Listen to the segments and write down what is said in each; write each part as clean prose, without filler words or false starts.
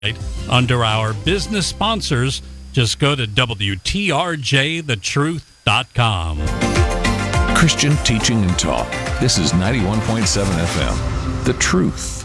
under our business sponsors. Just go to WTRJTheTruth.com. Christian teaching and talk. This is 91.7 FM. The Truth.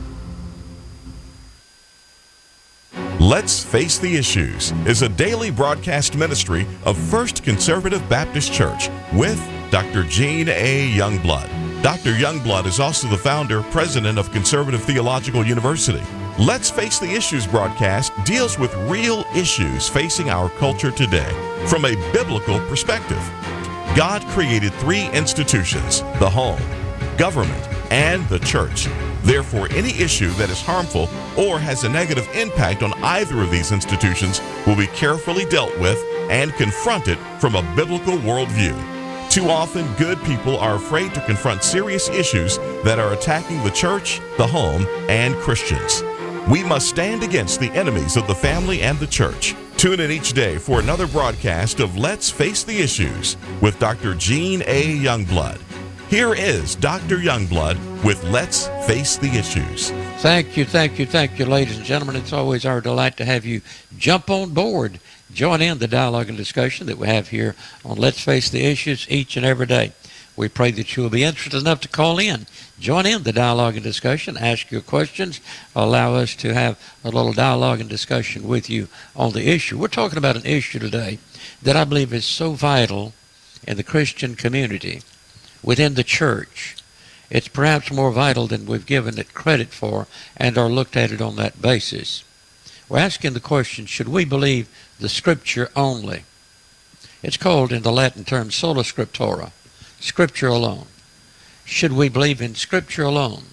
Let's Face the Issues is a daily broadcast ministry of First Conservative Baptist Church with Dr. Gene A. Youngblood. Dr. Youngblood is also the founder, president of Conservative Theological University. Let's Face the Issues broadcast deals with real issues facing our culture today from a biblical perspective. God created three institutions: the home, government, and the church. Therefore, any issue that is harmful or has a negative impact on either of these institutions will be carefully dealt with and confronted from a biblical worldview. Too often, good people are afraid to confront serious issues that are attacking the church, the home, and Christians. We must stand against the enemies of the family and the church. Tune in each day for another broadcast of Let's Face the Issues with Dr. Gene A. Youngblood. Here is Dr. Youngblood with Let's Face the Issues. Thank you, ladies and gentlemen. It's always our delight to have you jump on board, join in the dialogue and discussion that we have here on Let's Face the Issues each and every day. We pray that you will be interested enough to call in, join in the dialogue and discussion, ask your questions, allow us to have a little dialogue and discussion with you on the issue. We're talking about an issue today that I believe is so vital in the Christian community, within the church. It's perhaps more vital than we've given it credit for and are looked at it on that basis. We're asking the question, should we believe the Scripture only? It's called in the Latin term sola scriptura, Scripture alone. Should we believe in Scripture alone?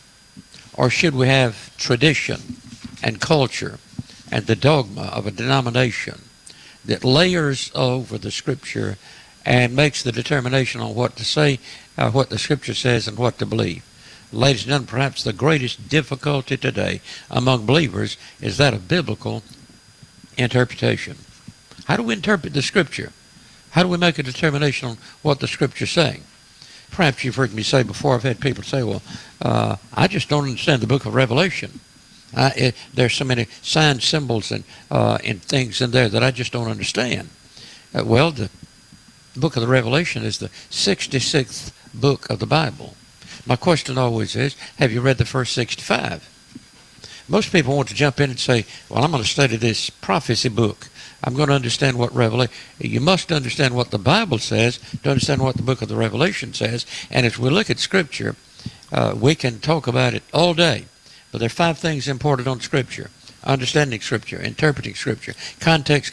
Or should we have tradition and culture and the dogma of a denomination that layers over the Scripture and makes the determination on what to say, what the Scripture says, and what to believe? Ladies and gentlemen, perhaps the greatest difficulty today among believers is that of biblical interpretation. How do we interpret the Scripture? How do we make a determination on what the Scripture's saying? Perhaps you've heard me say before, I've had people say, well, I just don't understand the book of Revelation. There's so many signs, symbols, and things in there that I just don't understand. Well, the book of the Revelation is the 66th book of the Bible. My question always is, have you read the first 65? Most people want to jump in and say, well, I'm going to study this prophecy book. I'm going to understand what Revelation. You must understand what the Bible says to understand what the book of the Revelation says. And as we look at Scripture, we can talk about it all day. But there are 5 things important on Scripture: understanding Scripture, interpreting Scripture, context.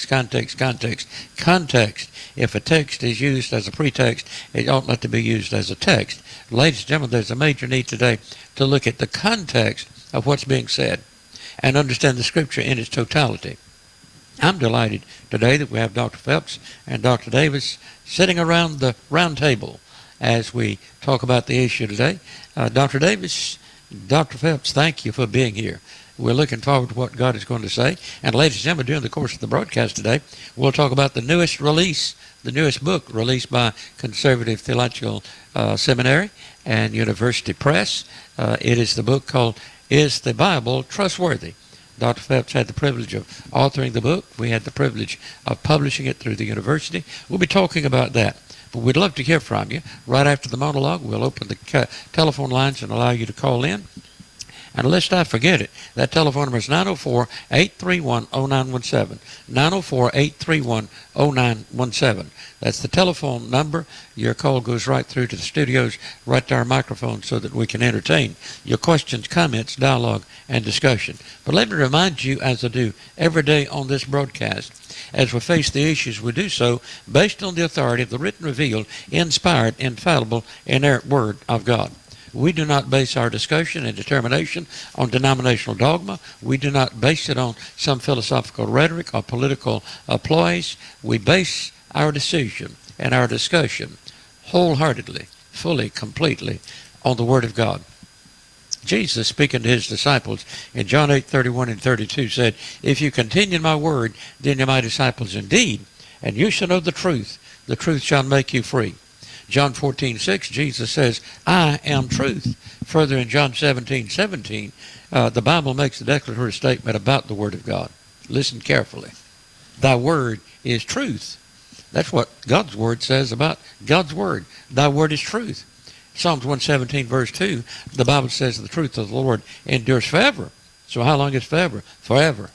If a text is used as a pretext, it ought not to be used as a text. Ladies and gentlemen, there's a major need today to look at the context of what's being said and understand the Scripture in its totality. I'm delighted today that we have Dr. Phelps and Dr. Davis sitting around the round table as we talk about the issue today. Dr. Davis, Dr. Phelps, thank you for being here. We're looking forward to what God is going to say. And ladies and gentlemen, during the course of the broadcast today, we'll talk about the newest release, the newest book released by Conservative Theological Seminary and University Press. It is the book called Is the Bible Trustworthy? Dr. Phelps had the privilege of authoring the book. We had the privilege of publishing it through the university. We'll be talking about that. But we'd love to hear from you. Right after the monologue, we'll open the telephone lines and allow you to call in. And lest I forget it, that telephone number is 904-831-0917. 904-831-0917. That's the telephone number. Your call goes right through to the studios, right to our microphone, so that we can entertain your questions, comments, dialogue, and discussion. But let me remind you, as I do every day on this broadcast, as we face the issues, we do so based on the authority of the written, revealed, inspired, infallible, inerrant Word of God. We do not base our discussion and determination on denominational dogma. We do not base it on some philosophical rhetoric or political ploys. We base our decision and our discussion wholeheartedly, fully, completely on the Word of God. Jesus, speaking to his disciples in John 8:31 and 32, said, "If you continue in my word, then you're my disciples indeed, and you shall know the truth. The truth shall make you free." John 14:6, Jesus says, I am truth. Further in John 17:17, the Bible makes a declaratory statement about the Word of God. Listen carefully. Thy Word is truth. That's what God's Word says about God's Word. Thy Word is truth. Psalms 117 verse 2, the Bible says the truth of the Lord endures forever. So how long is forever? Forever.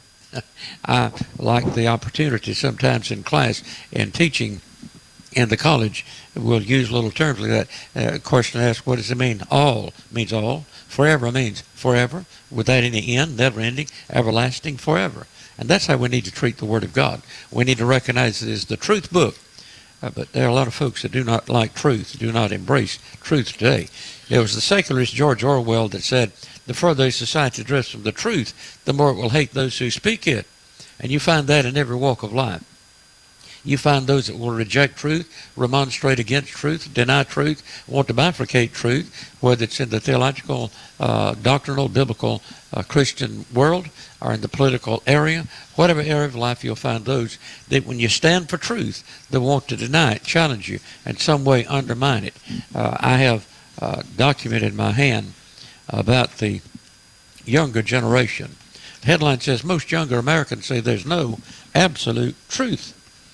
I like the opportunity sometimes in class and teaching in the college. We'll use little terms like that. Question asked, what does it mean? All means all. Forever means forever, without any end, never ending, everlasting, forever. And that's how we need to treat the Word of God. We need to recognize it as the truth book. But there are a lot of folks that do not like truth, do not embrace truth today. It was the secularist George Orwell that said, the further a society drifts from the truth, the more it will hate those who speak it. And you find that in every walk of life. You find those that will reject truth, remonstrate against truth, deny truth, want to bifurcate truth, whether it's in the theological, doctrinal, biblical, Christian world, or in the political area, whatever area of life, you'll find those that when you stand for truth, they want to deny it, challenge you, and some way undermine it. I have documented in my hand about the younger generation. The headline says, most younger Americans say there's no absolute truth.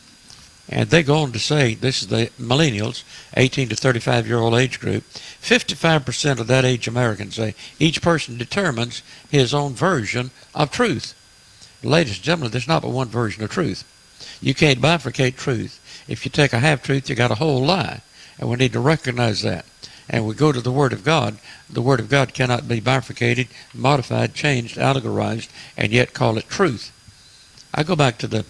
And they go on to say, this is the millennials, 18 to 35-year-old age group, 55% of that age Americans say each person determines his own version of truth. Ladies and gentlemen, there's not but one version of truth. You can't bifurcate truth. If you take a half-truth, you got a whole lie. And we need to recognize that. And we go to the Word of God. The Word of God cannot be bifurcated, modified, changed, allegorized, and yet call it truth. I go back to the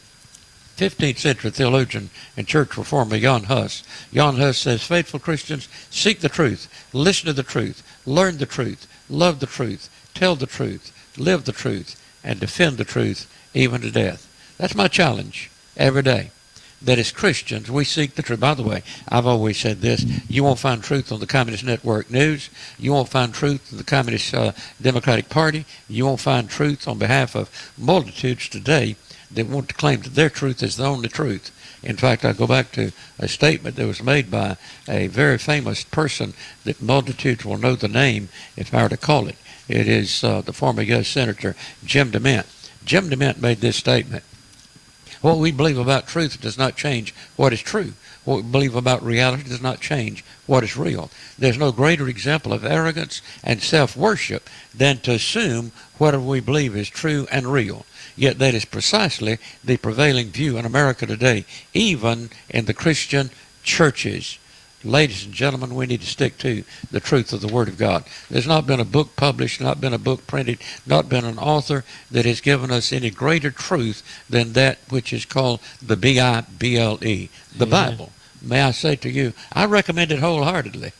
15th century theologian and church reformer Jan Hus. Jan Hus says, faithful Christians seek the truth, listen to the truth, learn the truth, love the truth, tell the truth, live the truth, and defend the truth even to death. That's my challenge every day. That as Christians, we seek the truth. By the way, I've always said this, you won't find truth on the Communist Network News. You won't find truth in the Communist Democratic Party. You won't find truth on behalf of multitudes today that want to claim that their truth is the only truth. In fact, I go back to a statement that was made by a very famous person that multitudes will know the name if I were to call it. It is the former U.S. Senator Jim DeMint. Jim DeMint made this statement. What we believe about truth does not change what is true. What we believe about reality does not change what is real. There's no greater example of arrogance and self-worship than to assume whatever we believe is true and real. Yet that is precisely the prevailing view in America today, even in the Christian churches. Ladies and gentlemen, we need to stick to the truth of the Word of God. There's not been a book published, not been a book printed, not been an author that has given us any greater truth than that which is called the Bible, the Bible. May I say to you, I recommend it wholeheartedly.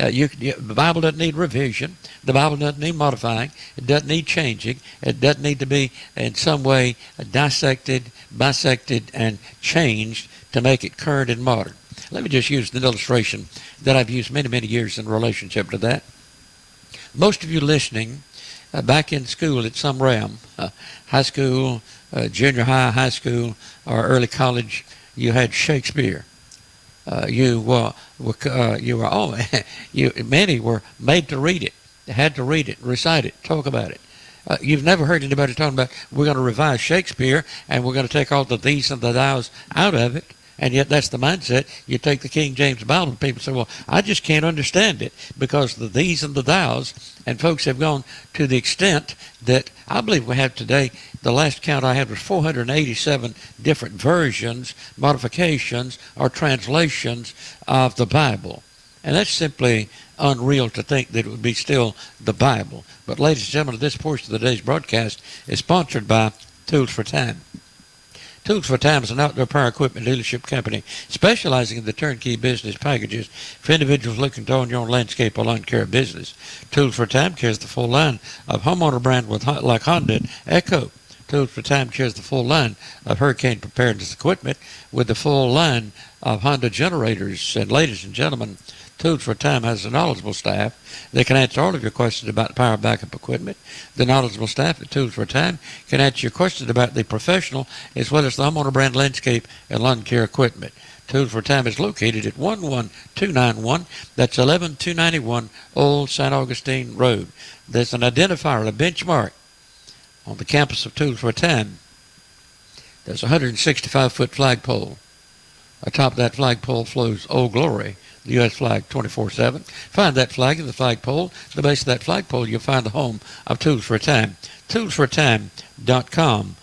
The Bible doesn't need revision. The Bible doesn't need modifying. It doesn't need changing. It doesn't need to be in some way dissected, bisected, and changed to make it current and modern. Let me just use an illustration that I've used many, many years in relationship to that. Most of you listening, back in school at some realm, high school, junior high, high school, or early college, you had Shakespeare. Many were made to read it. They had to read it, recite it, talk about it. You've never heard anybody talking about, we're going to revise Shakespeare and we're going to take all the these and the thous out of it. And yet that's the mindset. You take the King James Bible and people say, well, I just can't understand it because the these and the thous. And folks have gone to the extent that I believe we have today, the last count I had was 487 different versions, modifications, or translations of the Bible. And that's simply unreal to think that it would be still the Bible. But ladies and gentlemen, this portion of today's broadcast is sponsored by Tools for Time. Tools for Time is an outdoor power equipment dealership company specializing in the turnkey business packages for individuals looking to own your own landscape or lawn care business. Tools for Time carries the full line of homeowner brand like Honda and Echo. Tools for Time carries the full line of hurricane preparedness equipment with the full line of Honda generators. And ladies and gentlemen, Tools for Time has a knowledgeable staff. They can answer all of your questions about power backup equipment. The knowledgeable staff at Tools for Time can answer your questions about the professional as well as the homeowner brand landscape and lawn care equipment. Tools for a Time is located at 11291. That's 11291 Old St. Augustine Road. There's an identifier, a benchmark on the campus of Tools for a Time. There's a 165-foot flagpole. Atop that flagpole flows Old Glory, the U.S. flag, 24/7. Find that flag in the flagpole. At the base of that flagpole, you'll find the home of Tools for a Time. ToolsForATime.com.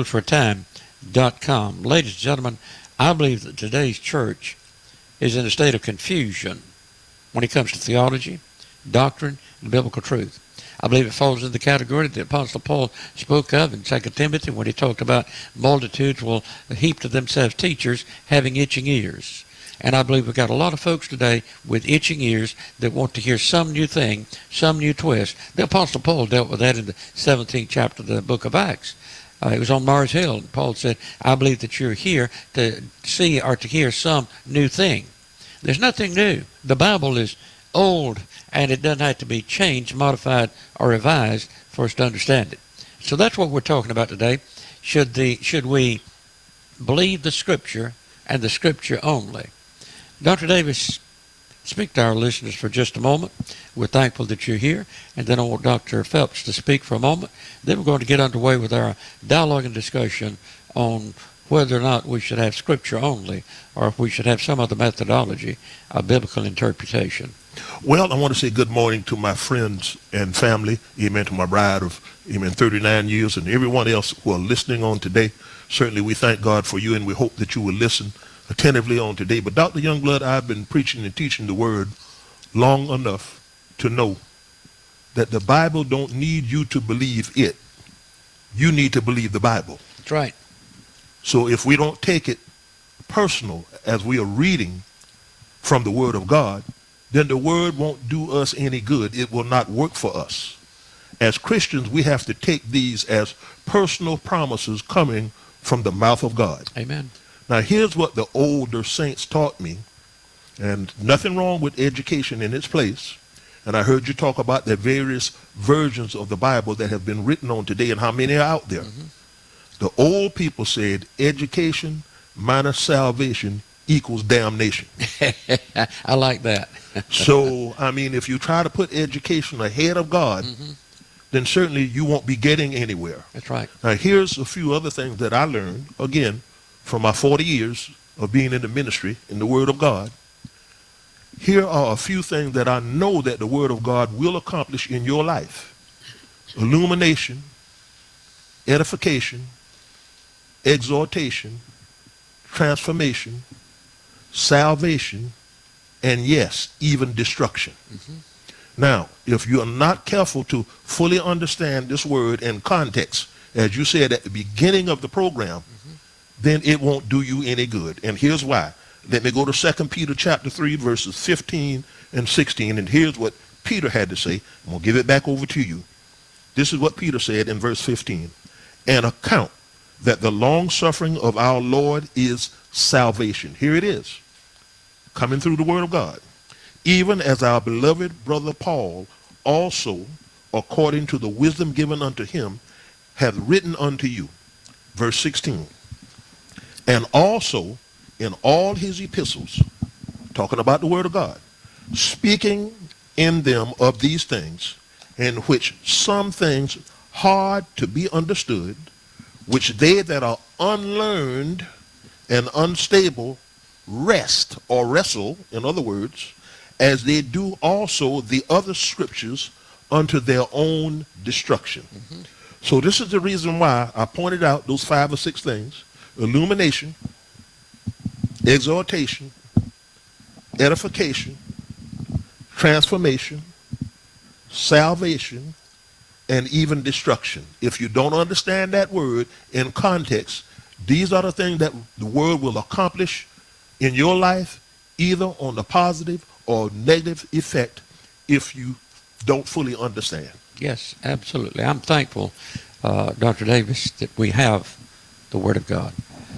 ToolsForATime.com. Ladies and gentlemen, I believe that today's church is in a state of confusion when it comes to theology, doctrine, and biblical truth. I believe it falls in the category that the Apostle Paul spoke of in 2 Timothy when he talked about multitudes will heap to themselves teachers having itching ears. And I believe we've got a lot of folks today with itching ears that want to hear some new thing, some new twist. The Apostle Paul dealt with that in the 17th chapter of the book of Acts. It was on Mars Hill. And Paul said, I believe that you're here to see or to hear some new thing. There's nothing new. The Bible is old, and it doesn't have to be changed, modified, or revised for us to understand it. So that's what we're talking about today. Should we believe the Scripture and the Scripture only? Dr. Davis, speak to our listeners for just a moment. We're thankful that you're here, and then I want Dr. Phelps to speak for a moment. Then we're going to get underway with our dialogue and discussion on whether or not we should have Scripture only, or if we should have some other methodology of biblical interpretation. Well, I want to say good morning to my friends and family, amen, to my bride of, 39 years, and everyone else who are listening on today. Certainly we thank God for you, and we hope that you will listen attentively on today. But Dr. Youngblood, I've been preaching and teaching the Word long enough to know that the Bible don't need you to believe it. You need to believe the Bible. That's right. So if we don't take it personal as we are reading from the Word of God, then the Word won't do us any good. It will not work for us. As Christians, we have to take these as personal promises coming from the mouth of God. Amen. Now, here's what the older saints taught me, and nothing wrong with education in its place. And I heard you talk about the various versions of the Bible that have been written on today and how many are out there. Mm-hmm. The old people said education minus salvation equals damnation. I like that. So, if you try to put education ahead of God, mm-hmm. then certainly you won't be getting anywhere. That's right. Now, here's a few other things that I learned, again, from my 40 years of being in the ministry, in the Word of God. Here are a few things that I know that the Word of God will accomplish in your life. Illumination, edification, exhortation, transformation, salvation, and yes, even destruction. Mm-hmm. Now, if you are not careful to fully understand this word in context, as you said at the beginning of the program, mm-hmm. then it won't do you any good. And here's why. Let me go to 2 Peter chapter 3, verses 15 and 16, and here's what Peter had to say. I'm going to give it back over to you. This is what Peter said in verse 15. And account that the long-suffering of our Lord is salvation. Here it is, coming through the Word of God. Even as our beloved brother Paul also, according to the wisdom given unto him, hath written unto you. Verse 16. And also in all his epistles, talking about the Word of God, speaking in them of these things, in which some things hard to be understood, which they that are unlearned and unstable rest or wrestle, in other words, as they do also the other scriptures unto their own destruction. Mm-hmm. So this is the reason why I pointed out those 5 or 6 things: illumination, exhortation, edification, transformation, salvation, and even destruction. If you don't understand that word in context, these are the things that the word will accomplish in your life, either on the positive or negative effect, if you don't fully understand. Yes, absolutely. I'm thankful, Dr. Davis, that we have the Word of God.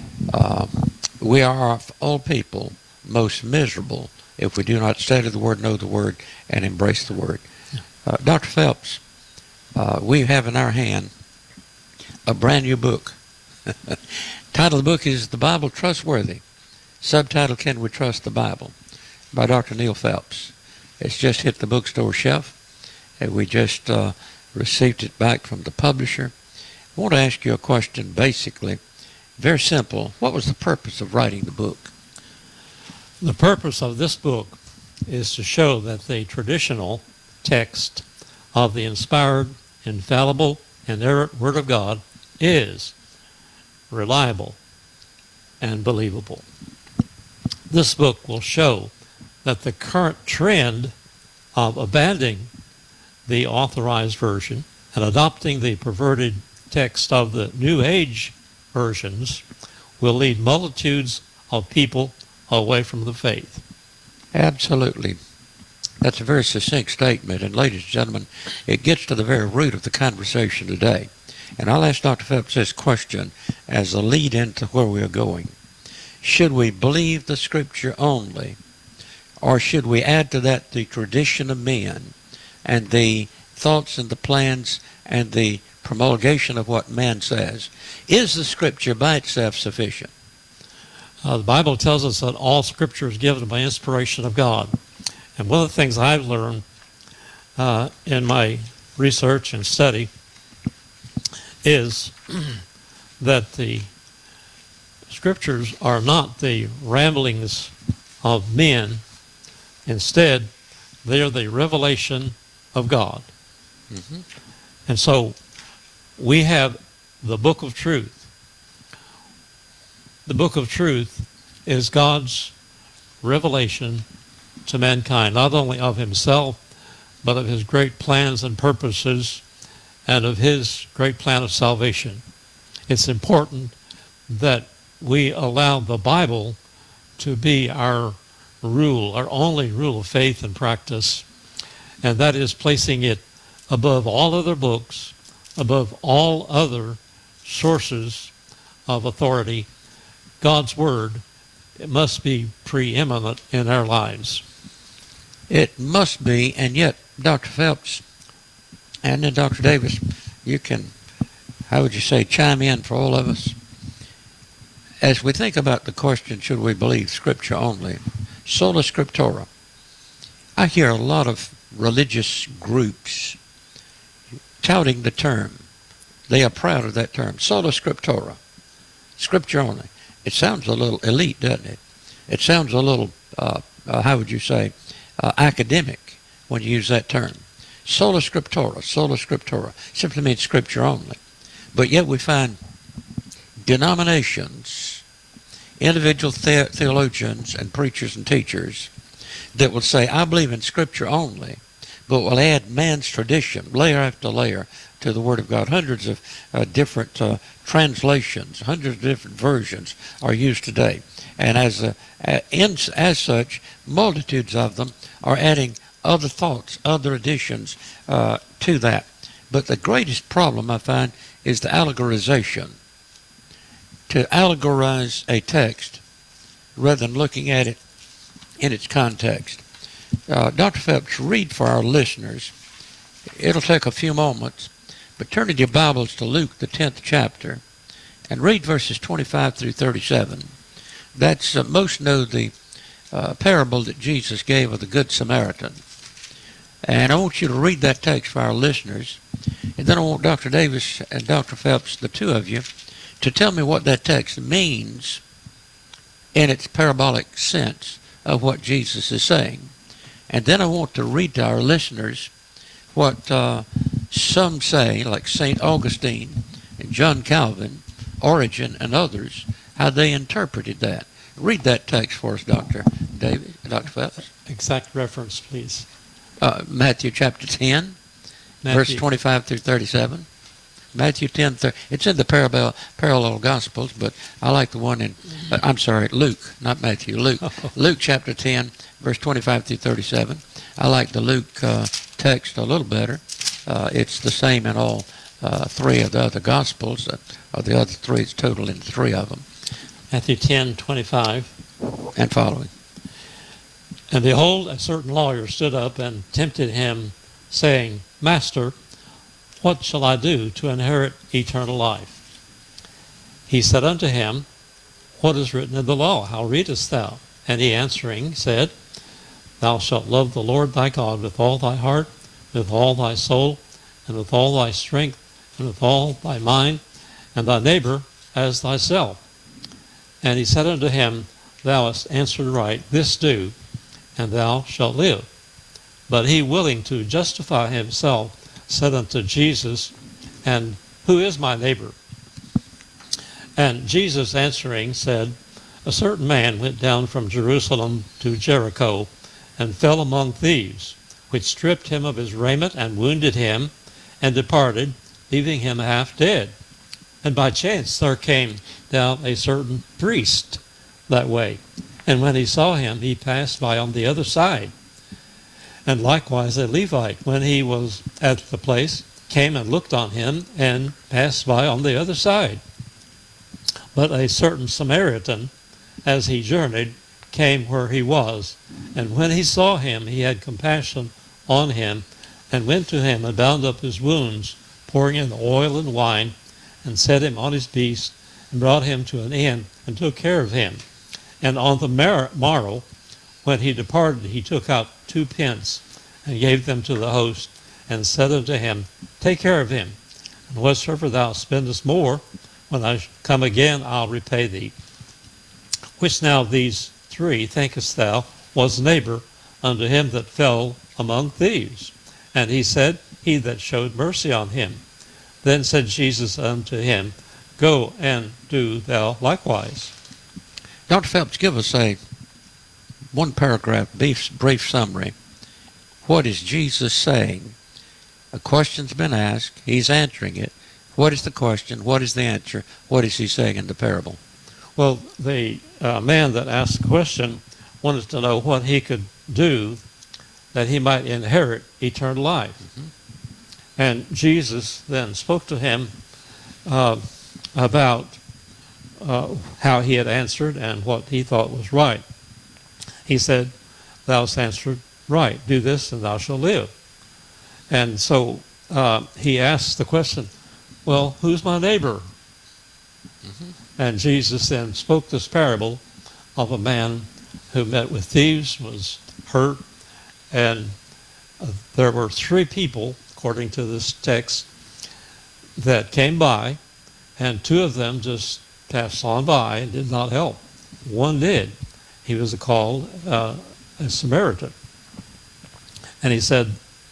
We are, of all people, most miserable if we do not study the Word, know the Word, and embrace the Word. Dr. Phelps, we have in our hand a brand new book. Title of the book is The Bible Trustworthy? Subtitle, Can We Trust the Bible? By Dr. Neil Phelps. It's just hit the bookstore shelf, and we just received it back from the publisher. I want to ask you a question, basically. Very simple. What was the purpose of writing the book? The purpose of this book is to show that the traditional text of the inspired, infallible, inerrant Word of God is reliable and believable. This book will show that the current trend of abandoning the authorized version and adopting the perverted text of the New Age versions will lead multitudes of people away from the faith. Absolutely. That's a very succinct statement, and ladies and gentlemen, it gets to the very root of the conversation today. And I'll ask Dr. Phelps this question as a lead into where we are going. Should we believe the Scripture only, or should we add to that the tradition of men and the thoughts and the plans and the promulgation of what man says? Is the Scripture by itself sufficient? The Bible tells us that all Scripture is given by inspiration of God. And one of the things I've learned in my research and study is that the Scriptures are not the ramblings of men. Instead, they are the revelation of God. Mm-hmm. And so we have the Book of Truth. The Book of Truth is God's revelation to mankind, not only of himself, but of his great plans and purposes and of his great plan of salvation. It's important that we allow the Bible to be our rule, our only rule of faith and practice, and that is placing it above all other books, above all other sources of authority. God's Word, it must be preeminent in our lives. It must be, and yet, Dr. Phelps and then Dr. Davis, you can, how would you say, chime in for all of us. As we think about the question, should we believe Scripture only, sola scriptura, I hear a lot of religious groups touting the term. They are proud of that term, sola scriptura, Scripture only. It sounds a little elite, doesn't it? It sounds a little, how would you say, academic when you use that term. Sola scriptura simply means Scripture only. But yet we find denominations, individual theologians and preachers and teachers that will say, I believe in Scripture only, but will add man's tradition, layer after layer, to the Word of God. Hundreds of different translations, hundreds of different versions are used today. And as such, multitudes of them are adding other thoughts, other additions to that. But the greatest problem I find is the allegorization. To allegorize a text rather than looking at it in its context. Dr. Phelps, read for our listeners. It'll take a few moments, but turn in your Bibles to Luke, the 10th chapter, and read verses 25 through 37. That's, most know the parable that Jesus gave of the Good Samaritan. And I want you to read that text for our listeners. And then I want Dr. Davis and Dr. Phelps, the two of you, to tell me what that text means in its parabolic sense of what Jesus is saying. And then I want to read to our listeners what some say, like St. Augustine and John Calvin, Origen, and others, how they interpreted that. Read that text for us, Dr. David, Dr. Phelps. Exact reference, please. Matthew chapter 10, verse 25 through 37. Matthew 10, it's in the parallel Gospels, but I like the one in, I'm sorry, Luke, not Matthew, Luke. Luke chapter 10, verse 25 through 37. I like the Luke text a little better. It's the same in all three of the other Gospels, or the other three, it's total in three of them. Matthew 10, 25. And following. And behold, a certain lawyer stood up and tempted him, saying, Master, what shall I do to inherit eternal life? He said unto him, what is written in the law? How readest thou? And he answering said, Thou shalt love the Lord thy God with all thy heart, with all thy soul, and with all thy strength, and with all thy mind, and thy neighbor as thyself. And he said unto him, Thou hast answered right, this do, and thou shalt live. But he, willing to justify himself, said unto Jesus, And who is my neighbor? And Jesus answering said, A certain man went down from Jerusalem to Jericho, and fell among thieves, which stripped him of his raiment, and wounded him, and departed, leaving him half dead. And by chance there came down a certain priest that way, and when he saw him, he passed by on the other side. And likewise a Levite, when he was at the place, came and looked on him, and passed by on the other side. But a certain Samaritan, as he journeyed, came where he was, and when he saw him, he had compassion on him, and went to him and bound up his wounds, pouring in oil and wine, and set him on his beast, and brought him to an inn, and took care of him. And on the morrow, when he departed, he took out 2 pence, and gave them to the host, and said unto him, Take care of him, and whatsoever thou spendest more, when I come again, I'll repay thee. Which now of these 3 thinkest thou was neighbor unto him that fell among thieves? And he said, He that showed mercy on him. Then said Jesus unto him, Go and do thou likewise. Dr. Phelps, give us a one paragraph brief summary. What is Jesus saying? A question's been asked. He's answering it. What is the question? What is the answer? What is he saying in the parable? Well, the man that asked the question wanted to know what he could do that he might inherit eternal life. Mm-hmm. And Jesus then spoke to him about how he had answered and what he thought was right. He said, Thou hast answered right. Do this and thou shalt live. And so he asked the question, Well, who's my neighbor? Mm-hmm. And Jesus then spoke this parable of a man who met with thieves, was hurt, and there were 3 people, according to this text, that came by, and 2 of them just passed on by and did not help. One did. He was called a Samaritan. And he said,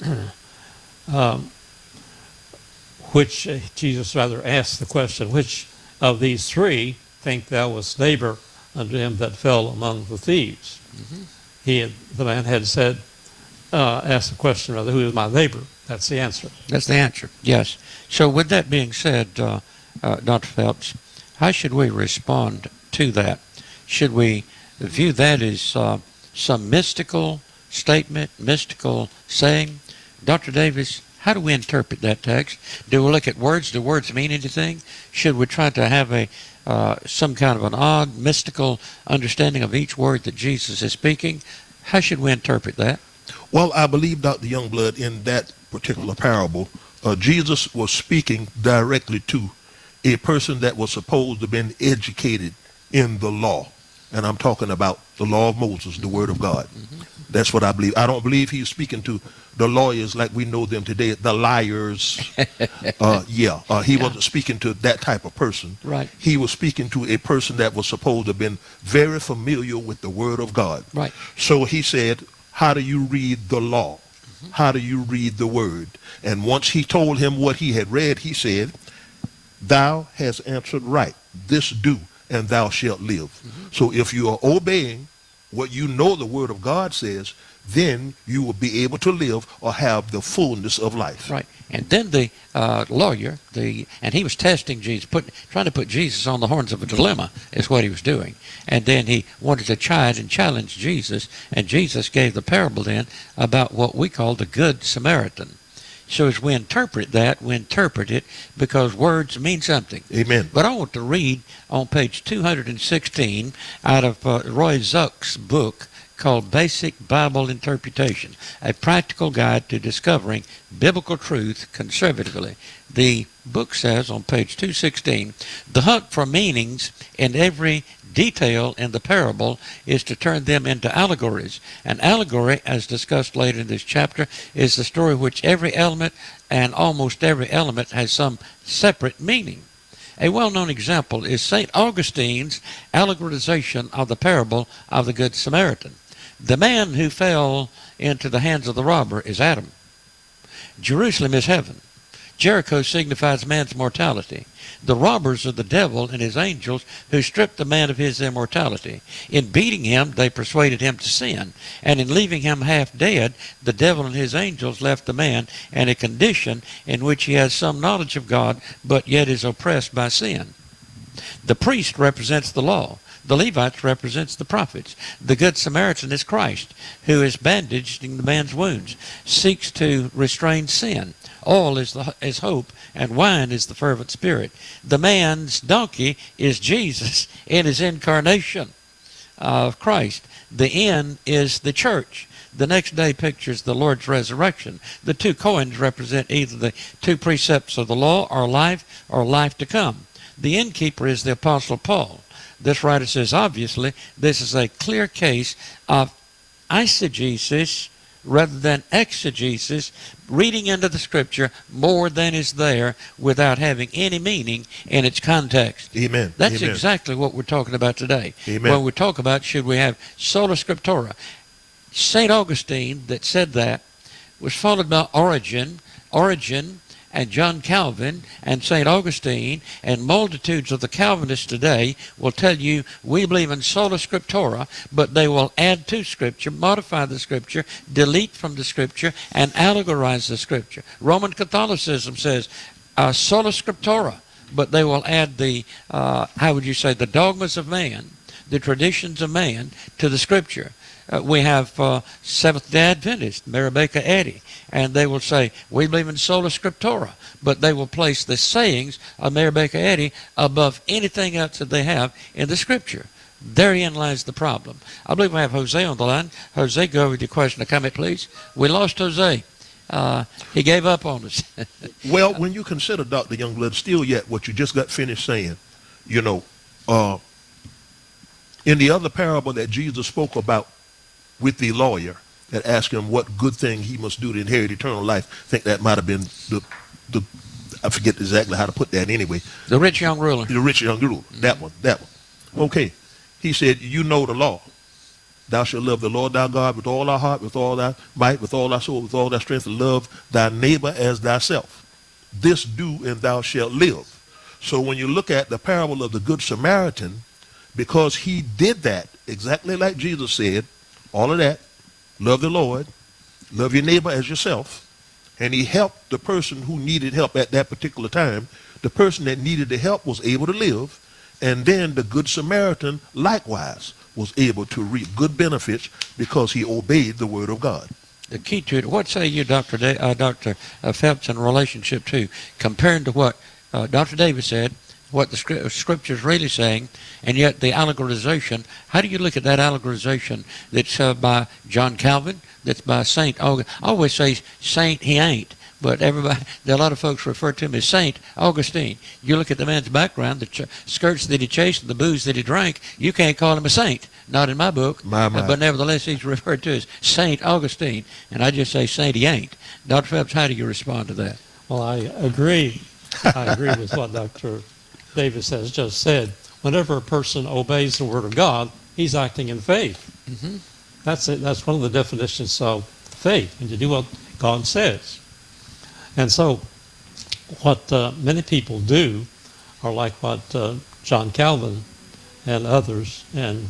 Jesus rather asked the question, which of these 3 think thou wast neighbor unto him that fell among the thieves? Mm-hmm. The man had said, asked the question rather, who is my neighbor? That's the answer. That's the answer, yes. So with that being said, Dr. Phelps, how should we respond to that? Should we view that as some mystical statement, mystical saying? Dr. Davis, how do we interpret that text? Do we look at words? Do words mean anything? Should we try to have some kind of an odd, mystical understanding of each word that Jesus is speaking? How should we interpret that? Well, I believe, Dr. Youngblood, in that particular parable, Jesus was speaking directly to a person that was supposed to have been educated in the law. And I'm talking about the law of Moses, the word of God. Mm-hmm. That's what I believe. I don't believe he's speaking to the lawyers like we know them today, the liars. He wasn't speaking to that type of person. Right. He was speaking to a person that was supposed to have been very familiar with the word of God. Right. So he said, how do you read the law? Mm-hmm. How do you read the word? And once he told him what he had read, he said, Thou hast answered right. This do, and thou shalt live. Mm-hmm. So if you are obeying what you know the word of God says, then you will be able to live or have the fullness of life. Right. And then the lawyer, and he was testing Jesus, trying to put Jesus on the horns of a dilemma is what he was doing. And then he wanted to chide and challenge Jesus, and Jesus gave the parable then about what we call the Good Samaritan. So as we interpret that, we interpret it because words mean something. Amen. But I want to read on page 216 out of Roy Zuck's book called Basic Bible Interpretation, a practical guide to discovering biblical truth conservatively. The book says on page 216, the hunt for meanings in every detail in the parable is to turn them into allegories. An allegory, as discussed later in this chapter, is the story which every element and almost every element has some separate meaning. A well-known example is St. Augustine's allegorization of the parable of the Good Samaritan. The man who fell into the hands of the robber is Adam. Jerusalem is heaven. Jericho signifies man's mortality. The robbers are the devil and his angels who stripped the man of his immortality. In beating him, they persuaded him to sin. And in leaving him half dead, the devil and his angels left the man in a condition in which he has some knowledge of God, but yet is oppressed by sin. The priest represents the law. The Levites represents the prophets. The Good Samaritan is Christ, who is bandaging the man's wounds, seeks to restrain sin. Oil is hope, and wine is the fervent spirit. The man's donkey is Jesus in his incarnation of Christ. The inn is the church. The next day pictures the Lord's resurrection. The two coins represent either the two precepts of the law or life to come. The innkeeper is the Apostle Paul. This writer says, obviously, this is a clear case of eisegesis rather than exegesis, reading into the Scripture more than is there without having any meaning in its context. Amen. That's Amen. Exactly what we're talking about today. Amen. When we talk about should we have sola scriptura. St. Augustine that said that was followed by Origen, and John Calvin and St. Augustine, and multitudes of the Calvinists today will tell you we believe in sola scriptura, but they will add to Scripture, modify the Scripture, delete from the Scripture, and allegorize the Scripture. Roman Catholicism says sola scriptura, but they will add the, the dogmas of man, the traditions of man to the Scripture. We have Seventh-day Adventist, Mary Baker Eddy, and they will say, we believe in sola scriptura, but they will place the sayings of Mary Baker Eddy above anything else that they have in the Scripture. Therein lies the problem. I believe we have Jose on the line. Jose, go over with your question or comment, please. We lost Jose. He gave up on us. Well, when you consider, Dr. Youngblood, still yet what you just got finished saying, in the other parable that Jesus spoke about with the lawyer that asked him what good thing he must do to inherit eternal life, I think that might have been the I forget exactly how to put that anyway. The rich young ruler. The rich young ruler. That one. Okay. He said, you know the law. Thou shalt love the Lord thy God with all thy heart, with all thy might, with all thy soul, with all thy strength, and love thy neighbor as thyself. This do, and thou shalt live. So when you look at the parable of the Good Samaritan, because he did that, exactly like Jesus said, all of that, love the Lord, love your neighbor as yourself, and he helped the person who needed help at that particular time. The person that needed the help was able to live, and then the Good Samaritan likewise was able to reap good benefits because he obeyed the word of God. The key to it, what say you, Dr. Phelps, in relationship to, comparing to what Dr. Davis said, what the Scripture is really saying, and yet the allegorization? How do you look at that allegorization that's by John Calvin, that's by St. Augustine? I always say Saint, he ain't, but a lot of folks refer to him as St. Augustine. You look at the man's background, the skirts that he chased, the booze that he drank, you can't call him a saint. Not in my book, but nevertheless he's referred to as St. Augustine, and I just say Saint, he ain't. Dr. Phelps, how do you respond to that? Well, I agree. I agree with what Dr. Davis has just said. Whenever a person obeys the Word of God, he's acting in faith. Mm-hmm. That's it. That's one of the definitions of faith, and to do what God says. And so what many people do are like what John Calvin and others and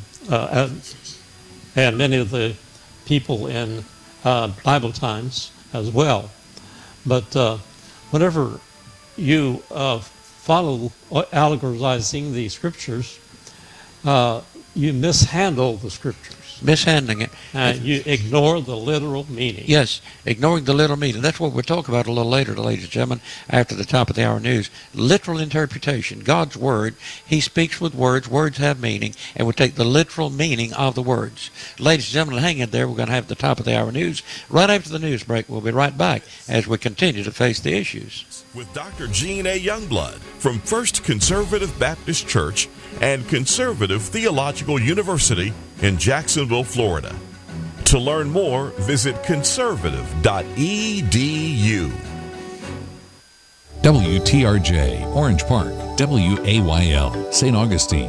many of the people in Bible times as well. But whenever you follow allegorizing the Scriptures, you mishandle the Scriptures. mishandling it. You ignore the literal meaning. Yes, ignoring the literal meaning. That's what we'll talk about a little later, ladies and gentlemen, after the top of the hour news. Literal interpretation. God's Word, He speaks with words. Words have meaning, and we take the literal meaning of the words. Ladies and gentlemen, hang in there. We're going to have the top of the hour news. Right after the news break, we'll be right back as we continue to face the issues. With Dr. Gene A. Youngblood from First Conservative Baptist Church and Conservative Theological University in Jacksonville, Florida. To learn more, visit conservative.edu. WTRJ, Orange Park, WAYL, St. Augustine,